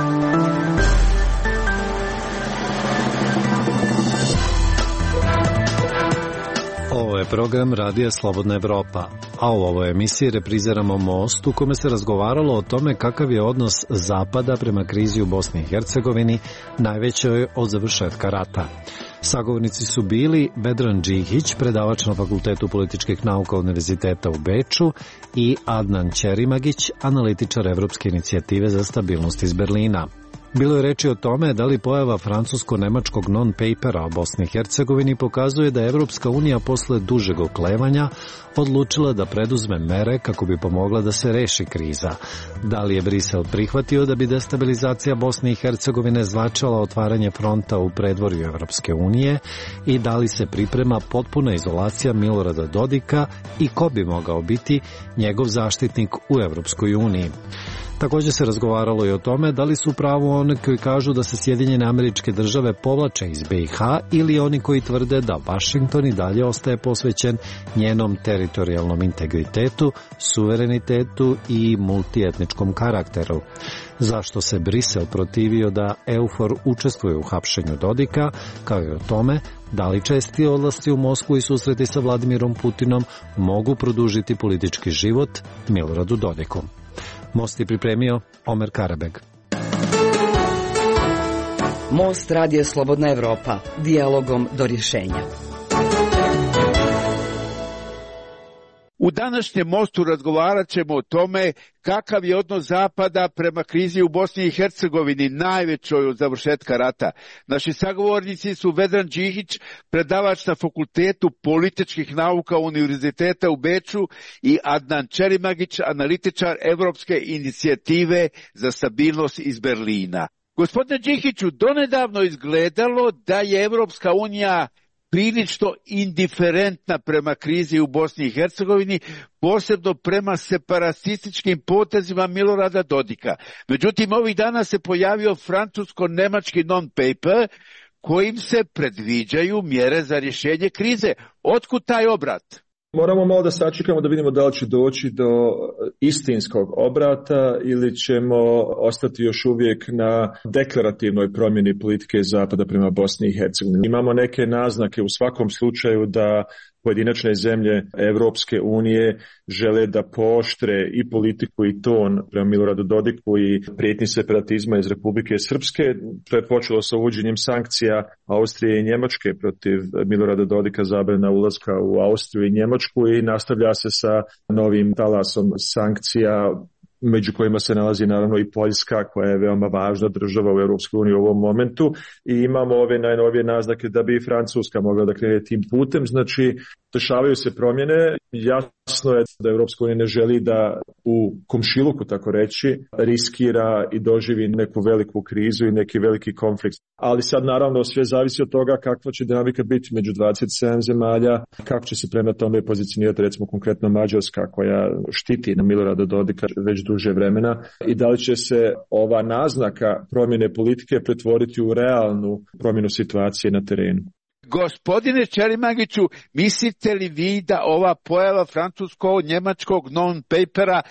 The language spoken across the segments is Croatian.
Ovo je program Radija Slobodna Evropa, a u ovoj emisiji repriziramo Most u kome se razgovaralo o tome kakav je odnos Zapada prema krizi u Bosni i Hercegovini, najvećoj od završetka rata. Sagovornici su bili Vedran Džihić, predavač na Fakultetu političkih nauka Univerziteta u Beču, i Adnan Ćerimagić, analitičar Evropske inicijative za stabilnost iz Berlina. Bilo je reči o tome da li pojava francusko-nemačkog non-papera o Bosni i Hercegovini pokazuje da je Evropska unija posle dužeg oklevanja odlučila da preduzme mere kako bi pomogla da se reši kriza. Da li je Brisel prihvatio da bi destabilizacija Bosne i Hercegovine značila otvaranje fronta u predvorju Evropske unije i da li se priprema potpuna izolacija Milorada Dodika i ko bi mogao biti njegov zaštitnik u Evropskoj uniji. Također se razgovaralo i o tome da li su u pravu oni koji kažu da se Sjedinjene Američke Države povlače iz BiH ili oni koji tvrde da Vašington i dalje ostaje posvećen njenom teritorijalnom integritetu, suverenitetu i multietničkom karakteru. Zašto se Brisel protivio da EUFOR učestvuje u hapšenju Dodika, kao i o tome da li česti odlasci u Moskvu i susreti sa Vladimirom Putinom mogu produžiti politički život Miloradu Dodiku. Most je pripremio Omer Karabeg. Most Radio Slobodna Evropa, dijalogom do rješenja. U današnjem Mostu razgovarat ćemo o tome kakav je odnos Zapada prema krizi u Bosni i Hercegovini, najvećoj od završetka rata. Naši sagovornici su Vedran Džihić, predavač na Fakultetu političkih nauka Univerziteta u Beču, i Adnan Ćerimagić, analitičar Evropske inicijative za stabilnost iz Berlina. Gospodine Džihiću, donedavno izgledalo da je Evropska unija prilično indiferentna prema krizi u Bosni i Hercegovini, posebno prema separatističkim potezima Milorada Dodika. Međutim, ovih dana se pojavio francusko-nemački non-paper kojim se predviđaju mjere za rješenje krize. Otkud taj obrat? Moramo malo da sačekamo da vidimo da li će doći do istinskog obrata ili ćemo ostati još uvijek na deklarativnoj promjeni politike Zapada prema Bosni i Hercegovini. Imamo neke naznake u svakom slučaju da pojedinačne zemlje Evropske unije žele da pooštre i politiku i ton prema Miloradu Dodiku i prijetnji separatizma iz Republike Srpske. To je počelo sa uvođenjem sankcija Austrije i Njemačke protiv Milorada Dodika, zabrana ulaska u Austriju i Njemačku, i nastavlja se sa novim talasom sankcija, među kojima se nalazi naravno i Poljska, koja je veoma važna država u Europskoj uniji u ovom momentu, i imamo ove najnovije naznake da bi i Francuska mogla da krene tim putem. Znači, dešavaju se promjene. Jasno je da Europska unija ne želi da u komšiluku, tako reći, riskira i doživi neku veliku krizu i neki veliki konflikt. Ali sad naravno sve zavisi od toga kakva će dinamika biti među 27 zemalja, kako će se prema tome pozicionirati recimo konkretno Mađarska, koja štiti na Milorada Dodika već duže vremena, i da li će se ova naznaka promjene politike pretvoriti u realnu promjenu situacije na terenu. Gospodine Ćerimagiću, mislite li vi da ova pojava francusko-njemačkog non-papera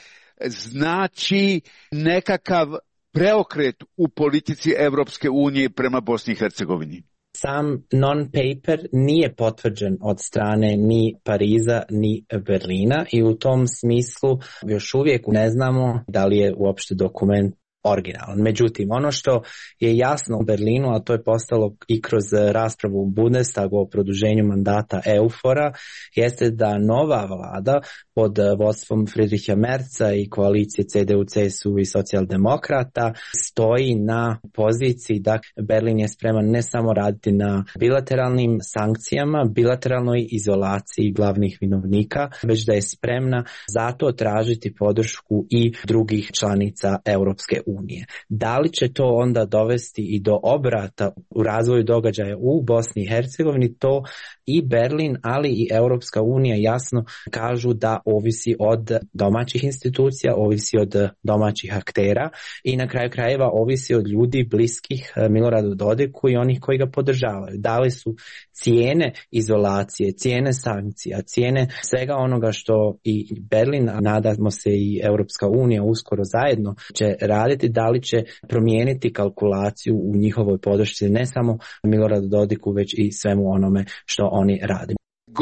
znači nekakav preokret u politici Evropske unije prema Bosni i Hercegovini? Sam non-paper nije potvrđen od strane ni Pariza ni Berlina i u tom smislu još uvijek ne znamo da li je uopšte dokument originalan. Međutim, ono što je jasno u Berlinu, a to je postalo i kroz raspravu u Bundestagu o produženju mandata EUFOR-a, jeste da nova vlada pod vodstvom Friedricha Merza i koalicije CDU, CSU i socijaldemokrata stoji na poziciji da Berlin je spreman ne samo raditi na bilateralnim sankcijama, bilateralnoj izolaciji glavnih vinovnika, već da je spremna zato tražiti podršku i drugih članica Europske unije. Da li će to onda dovesti i do obrata u razvoju događaja u Bosni i Hercegovini, to i Berlin, ali i Europska unija jasno kažu da ovisi od domaćih institucija, ovisi od domaćih aktera i na kraju krajeva ovisi od ljudi bliskih Miloradu Dodiku i onih koji ga podržavaju. Da li su cijene izolacije, cijene sankcija, cijene svega onoga što i Berlin, a nadamo se i Europska unija uskoro zajedno će raditi vidjeti da li će promijeniti kalkulaciju u njihovoj podršci, ne samo Miloradu Dodiku, već i svemu onome što oni rade.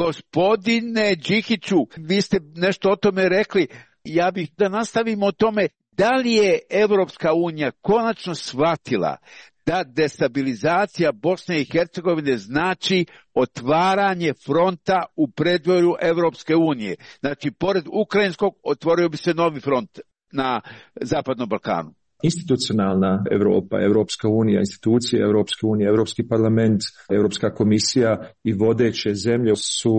Gospodine Đikiću, vi ste nešto o tome rekli, ja bih da nastavimo o tome. Da li je Evropska unija konačno shvatila da destabilizacija Bosne i Hercegovine znači otvaranje fronta u predvorju Evropske unije? Znači, pored ukrajinskog otvorio bi se novi front na Zapadnom Balkanu. Institucionalna Europa, Europska unija, institucije Europske unije, Europski parlament, Europska komisija i vodeće zemlje su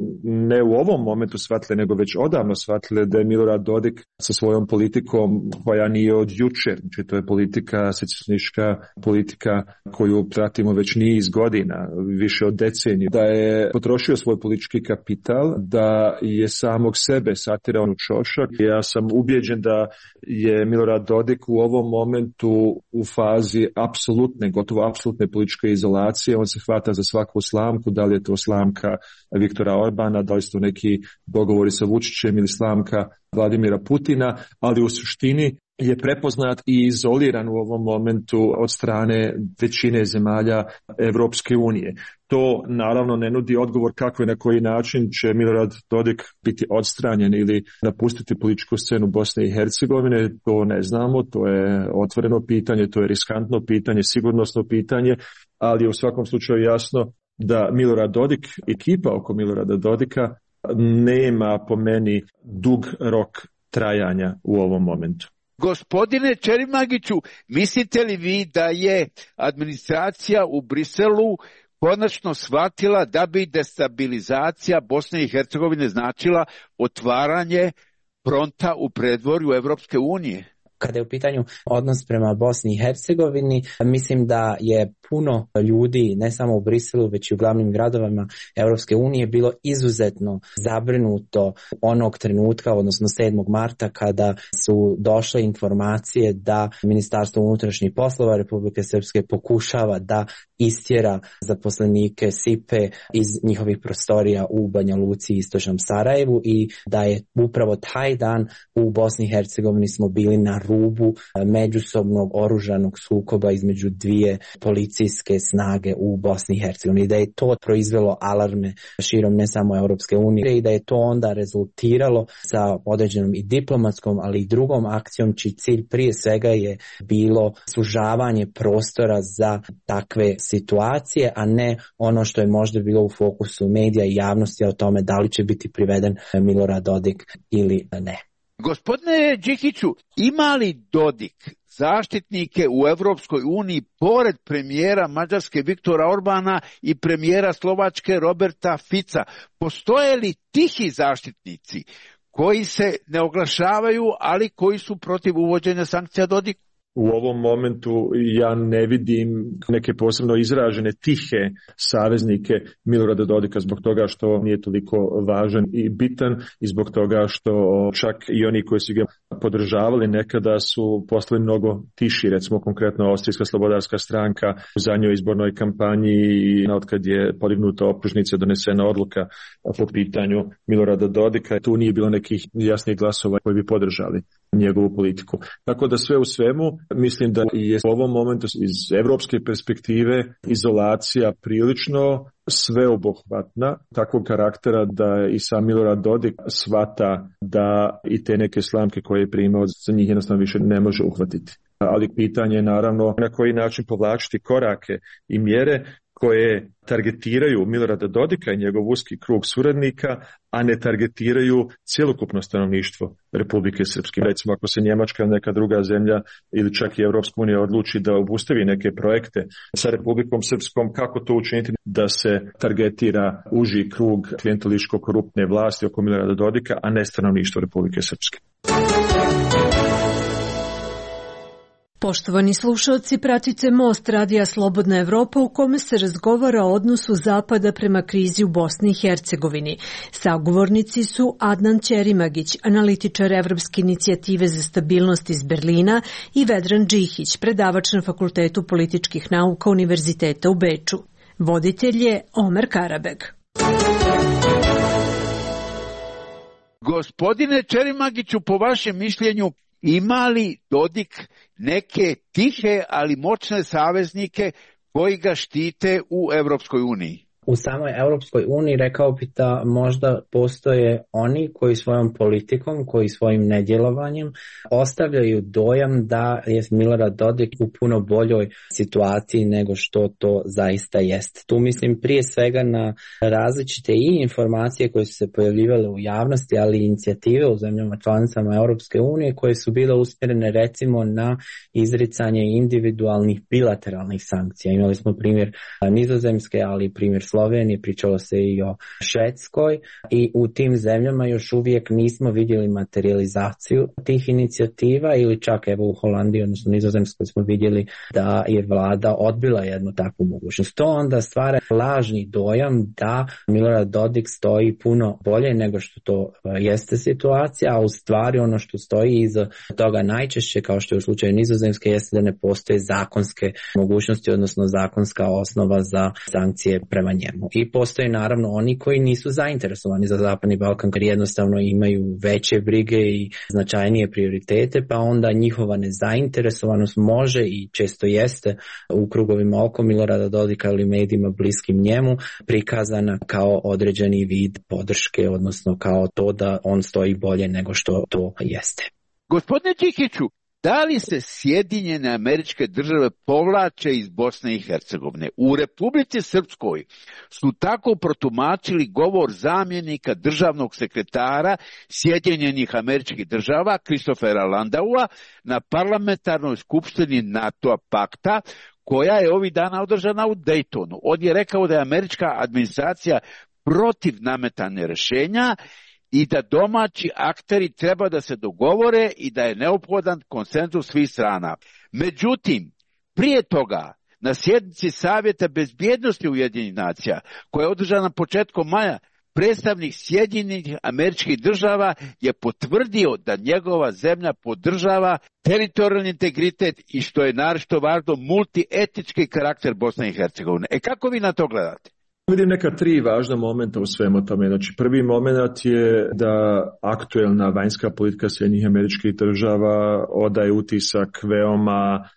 ne u ovom momentu shvatile, nego već odavno shvatile da je Milorad Dodik sa svojom politikom koja nije od jučer, znači to je politika, secesionistička politika koju pratimo već niz godina, više od decenije, da je potrošio svoj politički kapital, da je samog sebe satirao u čošak. Ja sam ubijeđen da je Milorad Dodik u ovom momentu u fazi apsolutne, gotovo apsolutne političke izolacije. On se hvata za svaku slamku, da li je to slamka Viktora Orbana, da li su to neki dogovori sa Vučićem ili slamka Vladimira Putina, ali u suštini je prepoznat i izoliran u ovom momentu od strane većine zemalja Evropske unije. To naravno ne nudi odgovor kako i na koji način će Milorad Dodik biti odstranjen ili napustiti političku scenu Bosne i Hercegovine. To ne znamo, to je otvoreno pitanje, to je riskantno pitanje, sigurnosno pitanje, ali je u svakom slučaju jasno da Milorad Dodik, ekipa oko Milorada Dodika, nema po meni dug rok trajanja u ovom momentu. Gospodine Čerimagiću, mislite li vi da je administracija u Briselu konačno shvatila da bi destabilizacija Bosne i Hercegovine značila otvaranje fronta u predvorju Evropske unije? Kada je u pitanju odnos prema Bosni i Hercegovini, mislim da je puno ljudi, ne samo u Briselu, već i u glavnim gradovima Europske unije, bilo izuzetno zabrinuto onog trenutka, odnosno 7. marta, kada su došle informacije da Ministarstvo unutrašnjih poslova Republike Srpske pokušava da istjera zaposlenike SIPE iz njihovih prostorija u Banja Luci i istočnom Sarajevu i da je upravo taj dan u Bosni i Hercegovini smo bili na rubu međusobnog oružanog sukoba između dvije policijske snage u Bosni i Hercegovini. Da je to proizvelo alarme širom ne samo Europske unije i da je to onda rezultiralo sa određenom i diplomatskom, ali i drugom akcijom, čiji cilj prije svega je bilo sužavanje prostora za takve situacije, a ne ono što je možda bilo u fokusu medija i javnosti o tome da li će biti priveden Milorad Dodik ili ne. Gospodine Đikiću, ima li Dodik zaštitnike u Evropskoj uniji pored premijera Mađarske Viktora Orbana i premijera Slovačke Roberta Fica? Postoje li tihi zaštitnici koji se ne oglašavaju, ali koji su protiv uvođenja sankcija Dodiku? U ovom momentu ja ne vidim neke posebno izražene tihe saveznike Milorada Dodika zbog toga što nije toliko važan i bitan i zbog toga što čak i oni koji su ga podržavali nekada su postali mnogo tiši, recimo konkretno Austrijska slobodarska stranka u zadnjoj izbornoj kampanji i otkad je podignuta optužnica, donesena odluka po pitanju Milorada Dodika, tu nije bilo nekih jasnih glasova koji bi podržali njegovu politiku. Tako da sve u svemu mislim da je u ovom momentu iz evropske perspektive izolacija prilično sveobuhvatna, takvog karaktera da i sam Milorad Dodik shvata da i te neke slamke koje je primao za njih jednostavno više ne može uhvatiti. Ali pitanje je naravno na koji način povlačiti korake i mjere koje targetiraju Milorada Dodika i njegov uski krug suradnika, a ne targetiraju cjelokupno stanovništvo Republike Srpske. Recimo ako se Njemačka ili neka druga zemlja ili čak i Evropska unija odluči da obustavi neke projekte sa Republikom Srpskom, kako to učiniti da se targetira uži krug klijentelističko-koruptne vlasti oko Milorada Dodika, a ne stanovništvo Republike Srpske. Poštovani slušalci, pratite Most Radija Slobodna Evropa u kome se razgovara o odnosu Zapada prema krizi u Bosni i Hercegovini. Sagovornici su Adnan Ćerimagić, analitičar Evropske inicijative za stabilnost iz Berlina, i Vedran Đikić, predavač na Fakultetu političkih nauka Univerziteta u Beču. Voditelj je Omer Karabeg. Gospodine Ćerimagiću, po vašem mišljenju, Ima li Dodik neke tihe, ali moćne saveznike koji ga štite u Europskoj uniji? U samoj Europskoj uniji rekao bi da možda postoje oni koji svojom politikom, koji svojim nedjelovanjem ostavljaju dojam da je Milorad Dodik u puno boljoj situaciji nego što to zaista jest. Tu mislim prije svega na različite i informacije koje su se pojavljivale u javnosti, ali i inicijative u zemljama članicama Europske unije koje su bile usmjerene recimo na izricanje individualnih bilateralnih sankcija. Imali smo primjer Nizozemske, ali i primjer Slovenije, pričalo se i o Švedskoj i u tim zemljama još uvijek nismo vidjeli materializaciju tih inicijativa ili čak evo u Holandiji, odnosno Nizozemskoj smo vidjeli da je vlada odbila jednu takvu mogućnost. To onda stvara lažni dojam da Milorad Dodik stoji puno bolje nego što to jeste situacija, a u stvari ono što stoji iza toga najčešće, kao što je u slučaju Nizozemske, jeste da ne postoje zakonske mogućnosti, odnosno zakonska osnova za sankcije prema njemu. I postoje naravno oni koji nisu zainteresovani za Zapadni Balkan, jer jednostavno imaju veće brige i značajnije prioritete, pa onda njihova nezainteresovanost može i često jeste u krugovima oko Milorada Dodika ili medijima bliskim njemu prikazana kao određeni vid podrške, odnosno kao to da on stoji bolje nego što to jeste. Gospodine Đikiću, da li se Sjedinjene Američke Države povlače iz Bosne i Hercegovine? U Republici Srpskoj su tako protumačili govor zamjenika državnog sekretara Sjedinjenih Američkih Država Christophera Landaua na parlamentarnoj skupštini NATO pakta koja je ovih dana održana u Daytonu. On je rekao da je američka administracija protiv nametanja rješenja i da domaći akteri treba da se dogovore i da je neophodan konsenzus svih strana. Međutim, prije toga, na sjednici Savjeta bezbjednosti Ujedinjenih nacija, koja je održana početkom maja, predstavnik Sjedinjenih Američkih Država je potvrdio da njegova zemlja podržava teritorijalni integritet i, što je naročito važno, multietnički karakter Bosne i Hercegovine. Kako vi na to gledate? Vidim neka tri važna momenta u svemu tome. Znači, prvi moment je da aktuelna vanjska politika Sjedinjenih Američkih Država odaje utisak veoma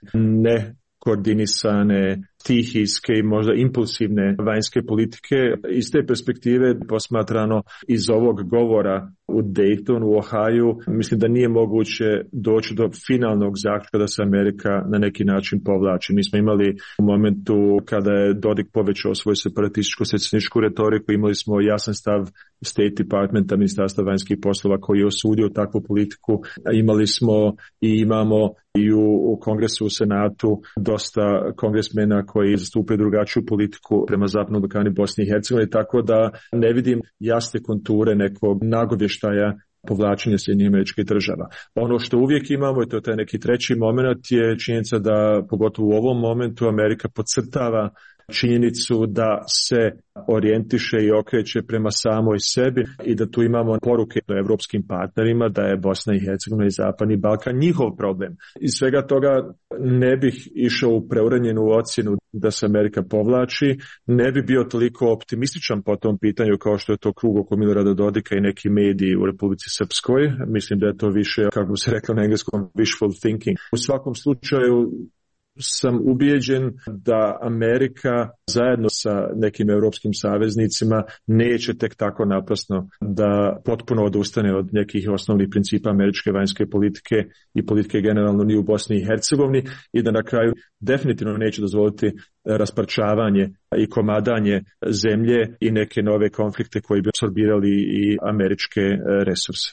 nekoordinisane, stihijske i možda impulsivne vanjske politike. Iz te perspektive posmatrano iz ovog govora u Daytonu, u Ohaju, mislim da nije moguće doći do finalnog zaključka da se Amerika na neki način povlači. Mi smo imali u momentu kada je Dodik povećao svoju separatističko-secesionističku retoriku, imali smo jasan stav State Departmenta, Ministarstva vanjskih poslova, koji je osudio takvu politiku. Imali smo i imamo i u Kongresu, u Senatu dosta kongresmena koji zastupaju drugačiju politiku prema Zapadnom Balkanu i Bosni i Hercegovini, tako da ne vidim jasne konture nekog nagovještaja povlačenja Sjedinjenih Američkih Država. Ono što uvijek imamo, i to je taj neki treći moment, je činjenica da, pogotovo u ovom momentu, Amerika podcrtava činjenicu da se orijentiše i okreće prema samoj sebi i da tu imamo poruke do evropskim partnerima da je Bosna i Hercegovina i Zapadni Balkan njihov problem. Iz svega toga ne bih išao u preuranjenu ocjenu da se Amerika povlači, ne bi bio toliko optimističan po tom pitanju kao što je to krug oko Milorada Dodika i neki mediji u Republici Srpskoj. Mislim da je to više, kako se reklo na engleskom, wishful thinking. U svakom slučaju sam ubijeđen da Amerika zajedno sa nekim europskim saveznicima neće tek tako naprasno da potpuno odustane od nekih osnovnih principa američke vanjske politike i politike generalno ni u Bosni i Hercegovini i da na kraju definitivno neće dozvoliti rasparčavanje i komadanje zemlje i neke nove konflikte koji bi apsorbirali i američke resurse.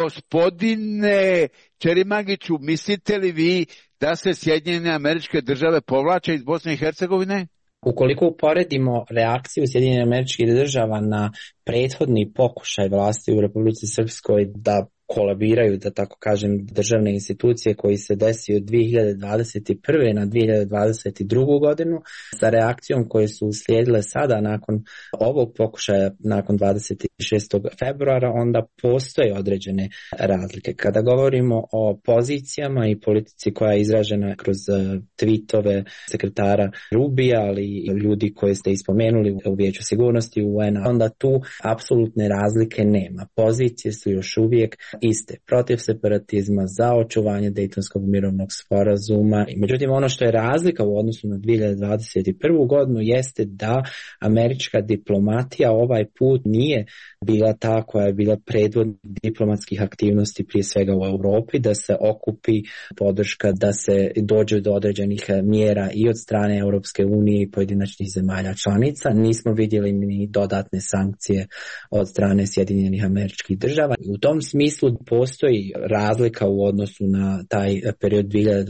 Gospodine Čerimagiću, mislite li vi da se Sjedinjene Američke Države povlače iz Bosne i Hercegovine? Ukoliko uporedimo reakciju Sjedinjenih Američkih Država na prethodni pokušaj vlasti u Republici Srpskoj da kolabiraju, da tako kažem, državne institucije koji se desio od 2021. na 2022. godinu sa reakcijom koje su uslijedile sada nakon ovog pokušaja, nakon 26. februara, onda postoje određene razlike. Kada govorimo o pozicijama i politici koja je izražena kroz tweetove sekretara Rubija, ali i ljudi koje ste ispomenuli u Vijeću sigurnosti UN-a, onda tu apsolutne razlike nema. Pozicije su još uvijek iste, protiv separatizma, za očuvanje Dejtonskog mirovnog sporazuma. Međutim, ono što je razlika u odnosu na 2021. godinu jeste da američka diplomatija ovaj put nije bila ta koja je bila predvodnik diplomatskih aktivnosti prije svega u Europi, da se okupi podrška, da se dođe do određenih mjera i od strane Europske unije i pojedinačnih zemalja članica. Nismo vidjeli ni dodatne sankcije od strane Sjedinjenih Američkih Država. U tom smislu postoji razlika u odnosu na taj period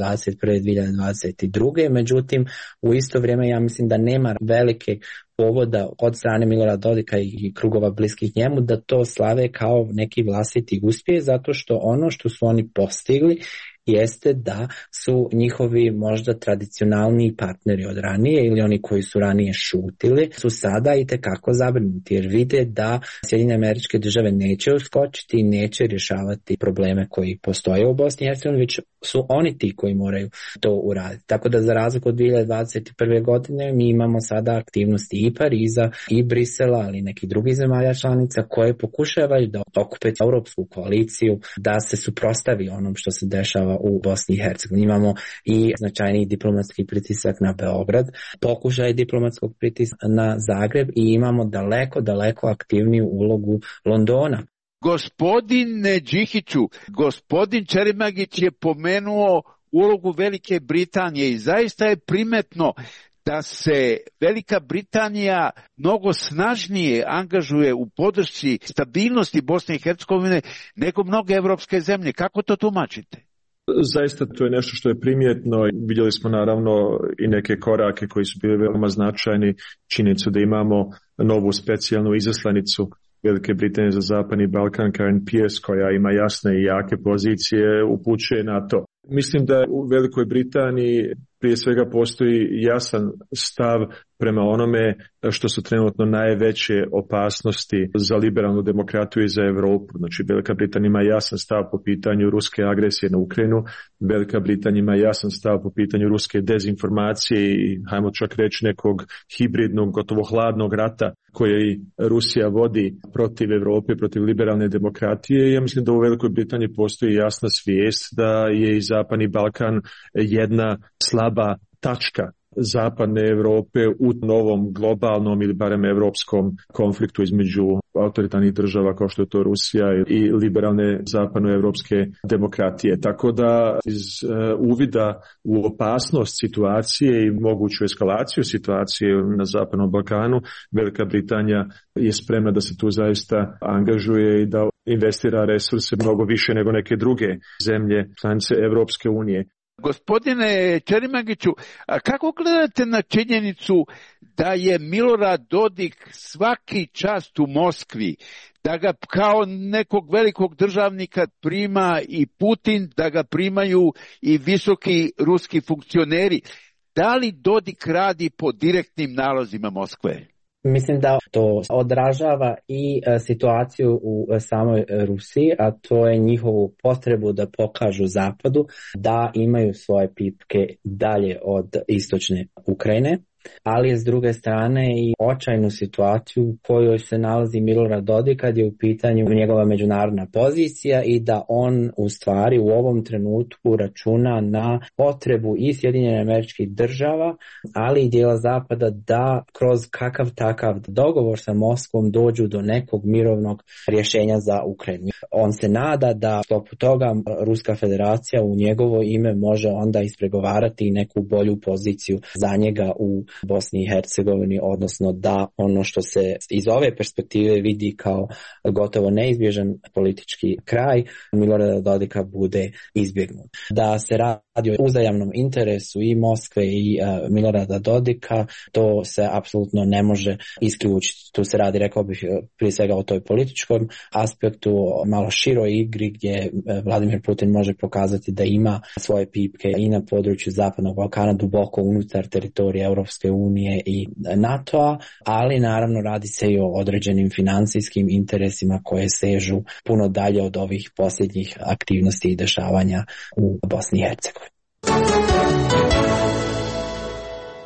2021-2022. Međutim, u isto vrijeme ja mislim da nema velike povoda od strane Milorada Dodika i krugova bliskih njemu da to slave kao neki vlastiti uspjeh, zato što ono što su oni postigli jeste da su njihovi možda tradicionalni partneri od ranije ili oni koji su ranije šutili su sada itekako zabrinuti jer vide da Sjedinjene Američke Države neće uskočiti i neće rješavati probleme koji postoje u Bosni i Hercegovini, već su oni ti koji moraju to uraditi. Tako da za razliku od 2021. godine mi imamo sada aktivnosti i Pariza i Brisela, ali i nekih drugih zemalja članica koje pokušavaju da okupe europsku koaliciju, da se suprotstavi onom što se dešava u Bosni i Hercegovini. Imamo i značajni diplomatski pritisak na Beograd, pokušaj diplomatskog pritiska na Zagreb i imamo daleko aktivniju ulogu Londona. Gospodine Đikiću, gospodin Čerimagić je pomenuo ulogu Velike Britanije i zaista je primetno da se Velika Britanija mnogo snažnije angažuje u podršci stabilnosti Bosne i Hercegovine nego mnoge evropske zemlje. Kako to tumačite? Zaista to je nešto što je primjetno. Vidjeli smo naravno i neke korake koji su bili veoma značajni. Činjenicu da imamo novu specijalnu izaslanicu Velike Britanije za Zapadni Balkan, Karen Pierce, koja ima jasne i jake pozicije, upućuje na to. Mislim da u Velikoj Britaniji prije svega postoji jasan stav prema onome što su trenutno najveće opasnosti za liberalnu demokratiju i za Europu. Znači, Velika Britanija ima jasan stav po pitanju ruske agresije na Ukrajinu, Velika Britanija ima jasan stav po pitanju ruske dezinformacije i, hajmo čak reći, nekog hibridnog, gotovo hladnog rata koje Rusija vodi protiv Europe, protiv liberalne demokratije. I ja mislim da u Velikoj Britaniji postoji jasna svijest da je i Zapadni Balkan jedna slaba tačka Zapadne Europe u novom globalnom ili barem europskom konfliktu između autoritarnih država kao što je to Rusija i liberalne zapadnoevropske demokratije. Tako da iz uvida u opasnost situacije i moguću eskalaciju situacije na Zapadnom Balkanu, Velika Britanija je spremna da se tu zaista angažuje i da investira resurse mnogo više nego neke druge zemlje članice Evropske unije. Gospodine Čerimagiću, a kako gledate na činjenicu da je Milorad Dodik svaki čas u Moskvi, da ga kao nekog velikog državnika prima i Putin, da ga primaju i visoki ruski funkcioneri? Da li Dodik radi po direktnim nalozima Moskve? Mislim da to odražava i situaciju u samoj Rusiji, a to je njihovu potrebu da pokažu Zapadu da imaju svoje pipke dalje od istočne Ukrajine, ali s druge strane i očajnu situaciju u kojoj se nalazi Milorad Dodik kad je u pitanju njegova međunarodna pozicija i da on u stvari u ovom trenutku računa na potrebu i Sjedinjenih Američkih Država, ali i dijela Zapada da kroz kakav takav dogovor sa Moskvom dođu do nekog mirovnog rješenja za Ukrajinu. On se nada da sklopu toga Ruska federacija u njegovo ime može onda ispregovarati neku bolju poziciju za njega u Bosni i Hercegovini, odnosno da ono što se iz ove perspektive vidi kao gotovo neizbježan politički kraj Milorada Dodika bude izbjegnut. Da se radi o uzajamnom interesu i Moskve i Milorada Dodika, to se apsolutno ne može isključiti. Tu se radi, rekao bih, prije svega o toj političkom aspektu, malo široj igri gdje Vladimir Putin može pokazati da ima svoje pipke i na području Zapadnog Balkana, duboko unutar teritorija Europske unije i NATO-a, ali naravno radi se i o određenim financijskim interesima koje sežu puno dalje od ovih posljednjih aktivnosti i dešavanja u Bosni i Hercegovini.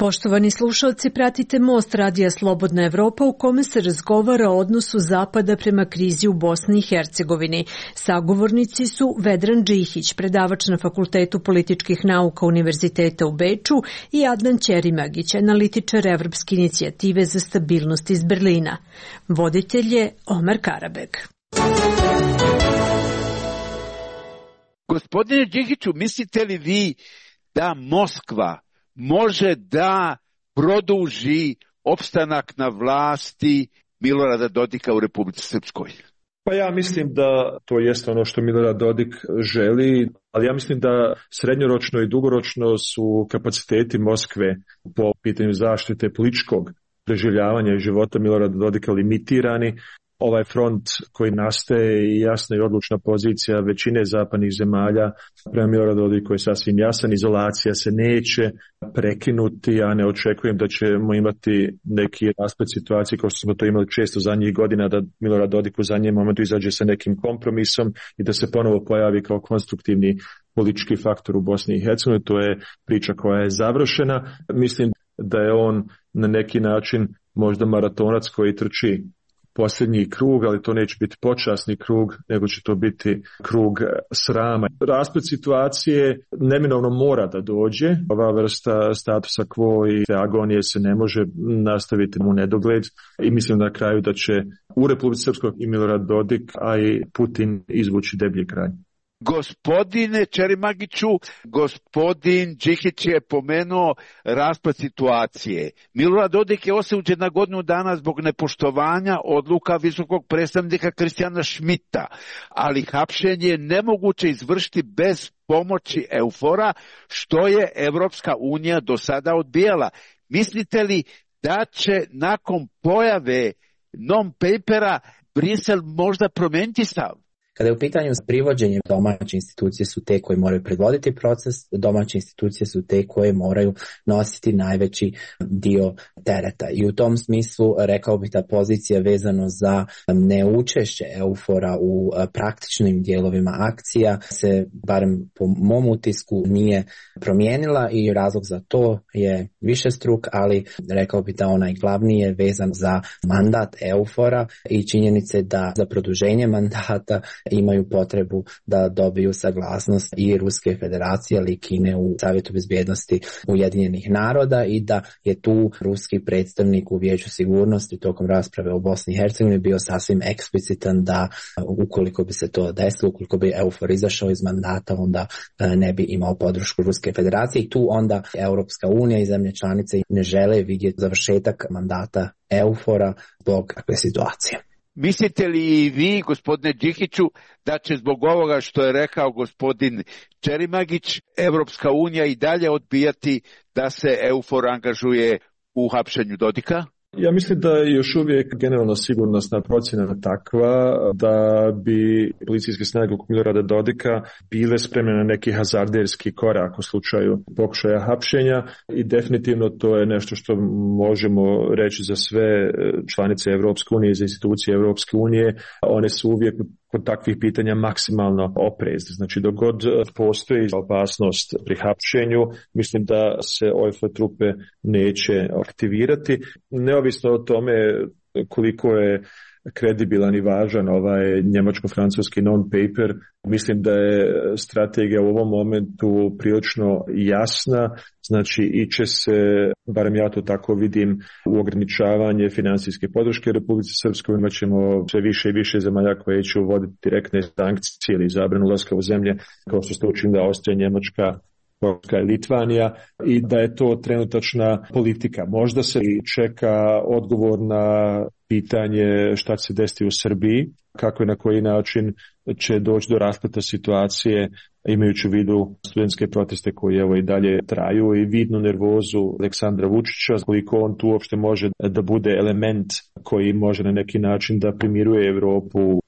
Poštovani slušalci, pratite Most radija Slobodna Evropa u kome se razgovara o odnosu Zapada prema krizi u Bosni i Hercegovini. Sagovornici su Vedran Džihić, predavač na Fakultetu političkih nauka Univerziteta u Beču, i Adnan Ćerimagić, analitičar Evropske inicijative za stabilnost iz Berlina. Voditelj je Omer Karabeg. Gospodine Džihiću, mislite li vi da Moskva može da produži opstanak na vlasti Milorada Dodika u Republici Srpskoj? Pa ja mislim da to jeste ono što Milorad Dodik želi, ali ja mislim da srednjoročno i dugoročno su kapaciteti Moskve po pitanju zaštite političkog preživljavanja i života Milorada Dodika limitirani. Ovaj front koji nastaje i jasna i odlučna pozicija većine zapadnih zemalja prema Miloradu Dodiku je sasvim jasan. Izolacija se neće prekinuti, ja ne očekujem da ćemo imati neki rasplet situacije kao što smo to imali često zadnjih godina, da Milorad Dodik u zadnjem momentu izađe sa nekim kompromisom i da se ponovo pojavi kao konstruktivni politički faktor u Bosni i Hercegovini. To je priča koja je završena. Mislim da je on na neki način možda maratonac koji trči posljednji krug, ali to neće biti počasni krug, nego će to biti krug srama. Rasplet situacije neminovno mora da dođe. Ova vrsta statusa quo i te agonije se ne može nastaviti u nedogled i mislim na kraju da će u Republici Srpskoj i Milorad Dodik, a i Putin izvući deblji kraj. Gospodine Ćerimagiću, gospodin Džihić je pomenuo raspad situacije. Milorad Dodik je osuđen na godinu dana zbog nepoštovanja odluka visokog predstavnika Kristijana Šmita, ali hapšenje je nemoguće izvršiti bez pomoći EUFOR-a, što je Evropska unija do sada odbijala. Mislite li da će nakon pojave non-papera Brisel možda promijeniti stav? Kada je u pitanju privođenje, domaće institucije su te koje moraju predvoditi proces, domaće institucije su te koje moraju nositi najveći dio tereta. I u tom smislu rekao bih da pozicija vezano za neučešće EUFOR-a u praktičnim dijelovima akcija se, barem po mom utisku, nije promijenila i razlog za to je višestruk, ali rekao bih da onaj glavni je vezan za mandat EUFOR-a i činjenice da za produženje mandata imaju potrebu da dobiju saglasnost i Ruske federacije, ali i Kine u Savjetu bezbjednosti Ujedinjenih naroda i da je tu ruski predstavnik u Vijeću sigurnosti tokom rasprave o Bosni i Hercegovini bio sasvim eksplicitan da ukoliko bi se to desilo, ukoliko bi EUFOR izašao iz mandata, onda ne bi imao podršku Ruske federacije i tu onda Europska unija i zemlje članice ne žele vidjeti završetak mandata EUFOR-a zbog takve situacije. Mislite li i vi, gospodine Džihiću, da će zbog ovoga što je rekao gospodin Ćerimagić, Evropska unija i dalje odbijati da se EUFOR angažuje u hapšenju Dodika? Ja mislim da je još uvijek generalno sigurnosna procjena takva da bi policijske snage oko Milorada Dodika bile spremne na neki hazarderski korak u slučaju pokušaja hapšenja i definitivno to je nešto što možemo reći za sve članice Evropske unije i za institucije Evropske unije. One su uvijek kod takvih pitanja maksimalno oprezne. Znači, dok god postoji opasnost pri hapšenju, mislim da se OFO trupe neće aktivirati. Neovisno o tome koliko je kredibilan i važan ovaj njemačko-francuski non-paper, mislim da je strategija u ovom momentu prilično jasna, znači iće se, barem ja to tako vidim, u ograničavanje financijske podrške Republici Srpskoj. Imat ćemo sve više i više zemalja koje će uvoditi direktne sankcije ili zabranu ulaska u zemlje, kao što ste učinila Austrija, Njemačka, Poljska i Litvanija, i da je to trenutačna politika. Možda se čeka odgovor na pitanje šta će se desiti u Srbiji, kako i na koji način će doći do raspleta situacije, imajući u vidu studentske proteste koji evo i dalje traju i vidnu nervozu Aleksandra Vučića, koliko on tu uopšte može da bude element koji može na neki način da primiruje Evropu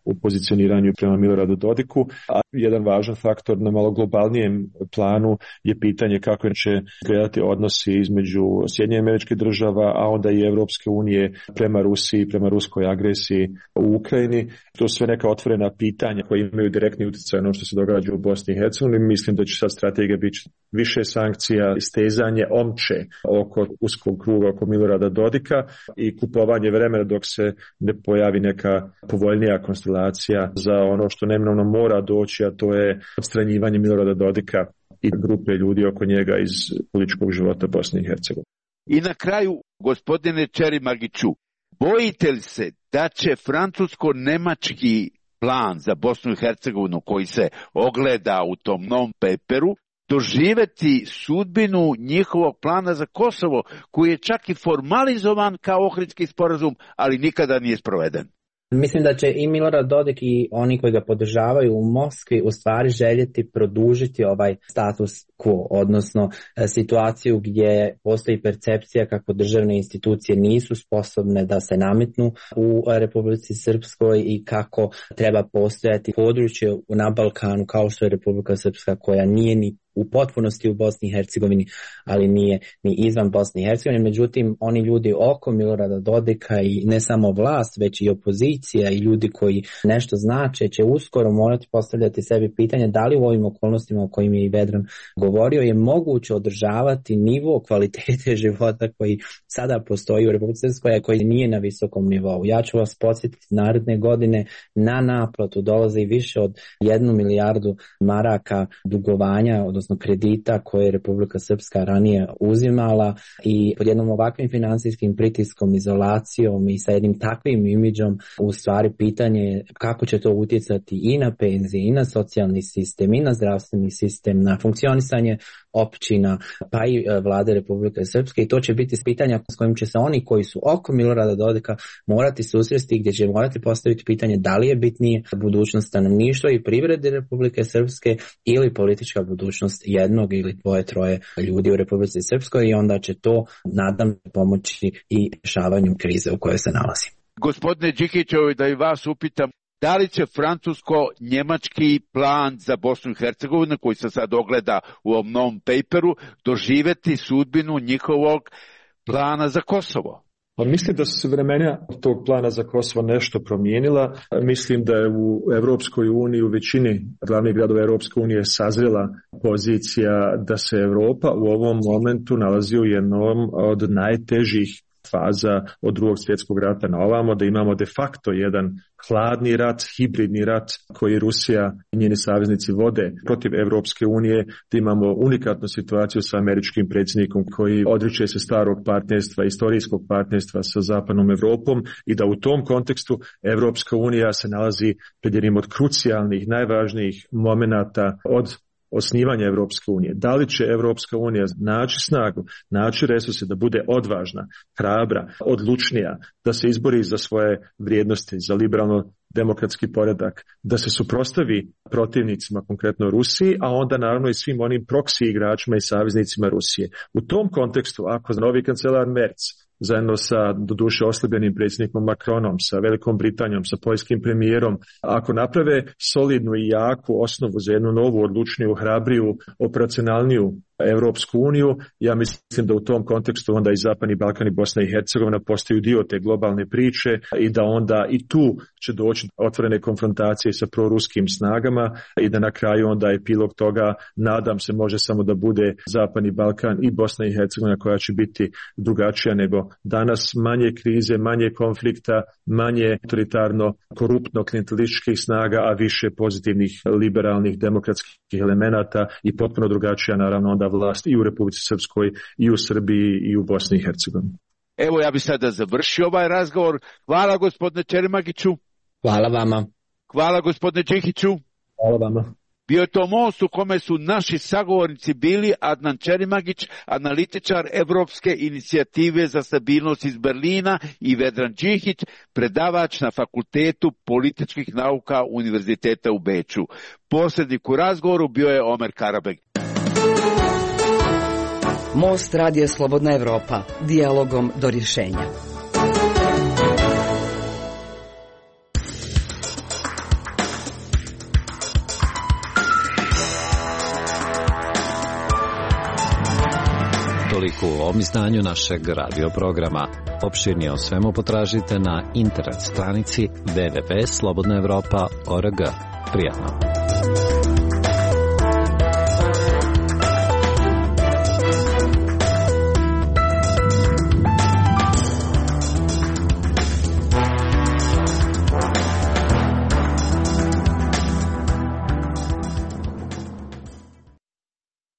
u pozicioniranju prema Miloradu Dodiku, a jedan važan faktor na malo globalnijem planu je pitanje kako će gledati odnosi između Sjedinjenih Američkih Država, a onda i Europske unije prema Rusiji, prema ruskoj agresiji u Ukrajini. To su sve neka otvorena pitanja koja imaju direktni utjecaj na ono što se događa u Bosni i Hercegovini. Mislim da će sad strategija biti više sankcija, stezanje omče oko uskog kruga oko Milorada Dodika i kupovanje vremena dok se ne pojavi neka povoljnija konstelacija za ono što neminovno mora doći, a to je odstranjivanje Milorada Dodika i grupe ljudi oko njega iz političkog života Bosne i Hercegovine. I na kraju, gospodine Čerimagiću, bojite li se da će francusko-nemački plan za Bosnu i Hercegovinu koji se ogleda u tom non-paperu doživjeti sudbinu njihovog plana za Kosovo, koji je čak i formalizovan kao Ohridski sporazum, ali nikada nije sproveden? Mislim da će i Milorad Dodik i oni koji ga podržavaju u Moskvi u stvari željeti produžiti ovaj status quo, odnosno situaciju gdje postoji percepcija kako državne institucije nisu sposobne da se nametnu u Republici Srpskoj i kako treba postojati područje na Balkanu kao što je Republika Srpska, koja nije ni u potpunosti u Bosni i Hercegovini, ali nije ni izvan Bosne i Hercegovine. Međutim, oni ljudi oko Milorada Dodika i ne samo vlast, već i opozicija i ljudi koji nešto znače će uskoro morati postavljati sebi pitanje da li u ovim okolnostima o kojim je i Vedran govorio je moguće održavati nivo kvalitete života koji sada postoji u Republici Srpskoj, koji nije na visokom nivou. Ja ću vas podsjetiti, naredne godine na naplatu dolazi više od 1 milijardu maraka dugovanja, odnosno kredita koje je Republika Srpska ranije uzimala, i pod jednom ovakvim financijskim pritiskom, izolacijom i sa jednim takvim imidžom u stvari pitanje je kako će to utjecati i na penzije, i na socijalni sistem, i na zdravstveni sistem, na funkcionisanje općina, pa i vlade Republike Srpske, i to će biti pitanja s kojim će se oni koji su oko Milorada Dodika morati susresti, gdje će morati postaviti pitanje da li je bitnije budućnost stanovništva i privrede Republike Srpske ili politička budućnost jednog ili dvoje, troje ljudi u Republici Srpskoj, i onda će to, nadam, pomoći i rješavanju krize u kojoj se nalazi. Gospodine Đikiću, da i vas upitam, da li će francusko-njemački plan za Bosnu i Hercegovinu, koji se sad ogleda u ovom novom paperu, doživjeti sudbinu njihovog plana za Kosovo? Pa mislim da su se vremena tog plana za Kosovo nešto promijenila. Mislim da je u Europskoj uniji, u većini glavnih gradova Europske unije sazrela pozicija da se Europa u ovom momentu nalazi u jednom od najtežih faza od Drugog svjetskog rata na ovamo, da imamo de facto jedan hladni rat, hibridni rat koji Rusija i njeni saveznici vode protiv Europske unije, da imamo unikatnu situaciju sa američkim predsjednikom koji odriče se starog partnerstva, istorijskog partnerstva sa zapadnom Europom, i da u tom kontekstu Europska unija se nalazi pred jednim od krucijalnih, najvažnijih momenata od osnivanja Europske unije. Da li će Europska unija naći snagu, naći resurse da bude odvažna, hrabra, odlučnija, da se izbori za svoje vrijednosti, za liberalno demokratski poredak, da se suprotstavi protivnicima, konkretno Rusiji, a onda naravno i svim onim proksi igračima i saveznicima Rusije. U tom kontekstu, ako novi kancelar Merz zajedno sa doduše oslabljenim predsjednikom Macronom, sa Velikom Britanijom, sa poljskim premijerom, ako naprave solidnu i jaku osnovu za jednu novu, odlučniju, hrabriju, operacionalniju Europsku uniju, ja mislim da u tom kontekstu onda i Zapadni Balkan i Bosna i Hercegovina postaju dio te globalne priče, i da onda i tu će doći otvorene konfrontacije sa proruskim snagama, i da na kraju onda epilog toga, nadam se, može samo da bude Zapadni Balkan i Bosna i Hercegovina koja će biti drugačija nego danas, manje krize, manje konflikta, manje autoritarno, koruptno, klijentelističkih snaga, a više pozitivnih, liberalnih, demokratskih elemenata i potpuno drugačija naravno onda vlast i u Republici Srpskoj, i u Srbiji, i u Bosni i Hercegovini. Evo, ja bih sada završio ovaj razgovor. Hvala gospodine Čerimagiću. Hvala vama. Hvala gospodine Đikiću. Hvala vama. Bio je to most u kome su naši sagovornici bili Adnan Čerimagić, analitičar Evropske inicijative za stabilnost iz Berlina, i Vedran Đikić, predavač na Fakultetu političkih nauka Univerziteta u Beču. Posrednik u razgovoru bio je Omer Karabeg. Most radija Slobodna Evropa, dijalogom do rješenja. Toliko u ovom izdanju našeg radio programa. Opširnije o svemu potražite na internet stranici www.slobodnaevropa.org. Prijatno!